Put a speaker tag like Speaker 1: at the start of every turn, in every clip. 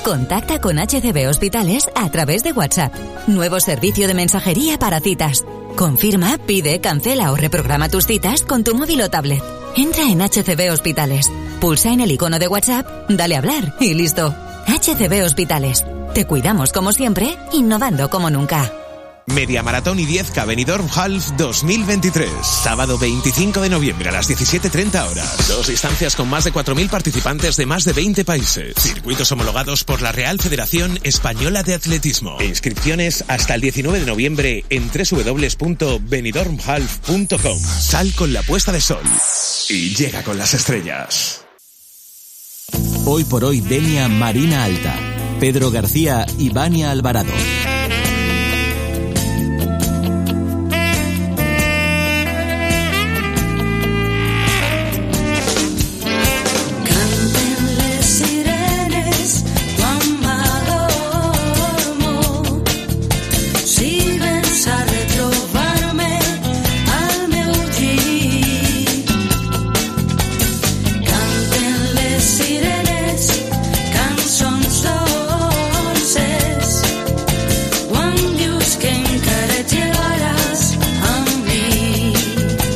Speaker 1: Contacta con HCB Hospitales a través de WhatsApp. Nuevo servicio de mensajería para citas. Confirma, pide, cancela o reprograma tus citas con tu móvil o tablet. Entra en HCB Hospitales. Pulsa en el icono de WhatsApp, dale a hablar y listo. HCB Hospitales. Te cuidamos como siempre, innovando como nunca.
Speaker 2: Media Maratón y 10K Benidorm Half 2023. Sábado 25 de noviembre a las 17:30 horas. 2 distancias con más de 4.000 participantes de más de 20 países. Circuitos homologados por la Real Federación Española de Atletismo. Inscripciones hasta el 19 de noviembre en www.benidormhalf.com. Sal con la puesta de sol y llega con las estrellas.
Speaker 3: Hoy por hoy, Denia Marina Alta. Pedro García y Vania Alvarado.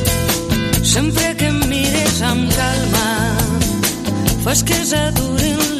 Speaker 4: Fas que ja durin